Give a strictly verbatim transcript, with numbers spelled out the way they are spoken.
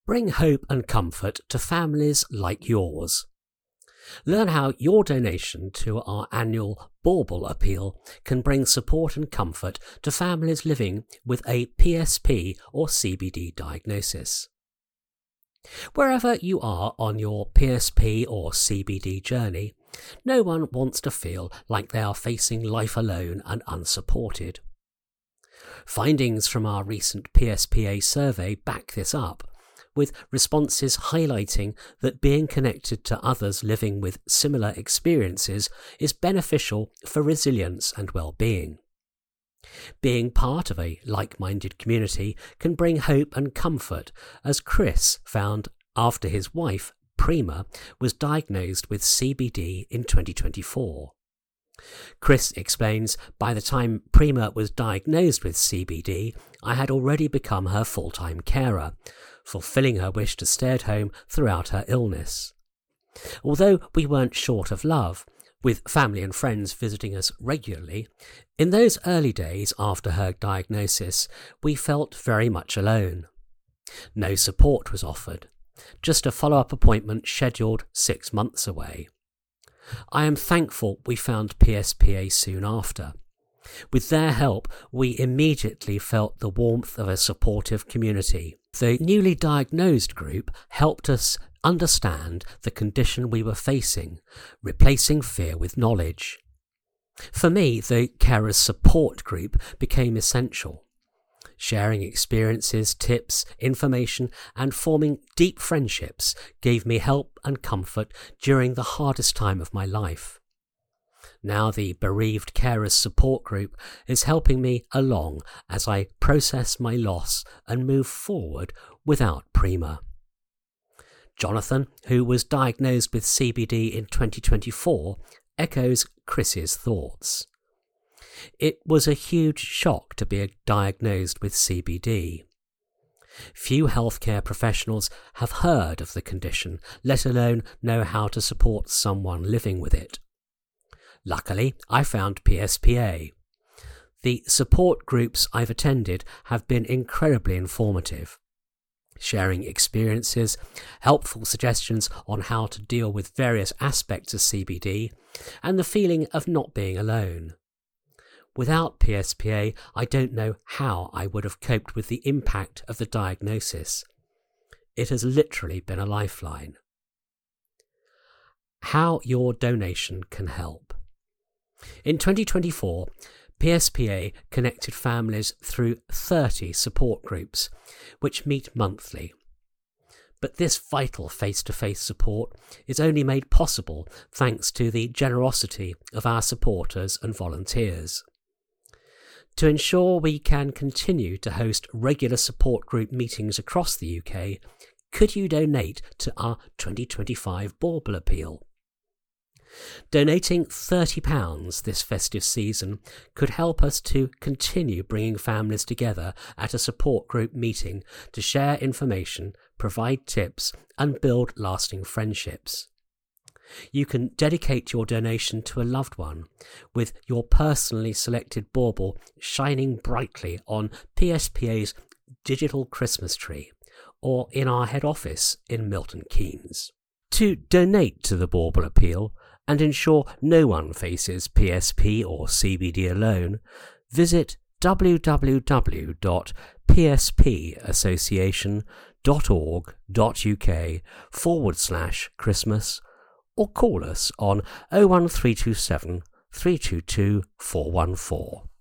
Bring hope and comfort to families like yours. Learn how your donation to our annual Bauble Appeal can bring support and comfort to families living with a P S P or C B D diagnosis. Wherever you are on your P S P or C B D journey, no one wants to feel like they are facing life alone and unsupported. Findings from our recent P S P A survey back this up, with responses highlighting that being connected to others living with similar experiences is beneficial for resilience and well-being. Being part of a like-minded community can bring hope and comfort, as Chris found after his wife, Prima, was diagnosed with C B D in twenty twenty-four. Chris explains, by the time Prima was diagnosed with C B D, I had already become her full-time carer, fulfilling her wish to stay at home throughout her illness. Although we weren't short of love, with family and friends visiting us regularly, in those early days after her diagnosis, we felt very much alone. No support was offered, just a follow-up appointment scheduled six months away. I am thankful we found P S P A soon after. With their help, we immediately felt the warmth of a supportive community. The newly diagnosed group helped us understand the condition we were facing, replacing fear with knowledge. For me, the carers support group became essential. Sharing experiences, tips, information, and forming deep friendships gave me help and comfort during the hardest time of my life. Now the Bereaved Carers Support Group is helping me along as I process my loss and move forward without Prima. Jonathan, who was diagnosed with C B D in twenty twenty-four, echoes Chris's thoughts. It was a huge shock to be diagnosed with C B D. Few healthcare professionals have heard of the condition, let alone know how to support someone living with it. Luckily, I found P S P A. The support groups I've attended have been incredibly informative, sharing experiences, helpful suggestions on how to deal with various aspects of C B D, and the feeling of not being alone. Without P S P A, I don't know how I would have coped with the impact of the diagnosis. It has literally been a lifeline. How your donation can help. In twenty twenty-four, P S P A connected families through thirty support groups, which meet monthly. But this vital face-to-face support is only made possible thanks to the generosity of our supporters and volunteers. To ensure we can continue to host regular support group meetings across the U K, could you donate to our twenty twenty-five Bauble Appeal? Donating thirty pounds this festive season could help us to continue bringing families together at a support group meeting to share information, provide tips, and build lasting friendships. You can dedicate your donation to a loved one, with your personally selected bauble shining brightly on P S P A's digital Christmas tree, or in our head office in Milton Keynes. To donate to the Bauble Appeal and ensure no one faces P S P or C B D alone, visit www.pspassociation.org.uk forward slash Christmas or call us on oh one three two seven, three two two, four one four.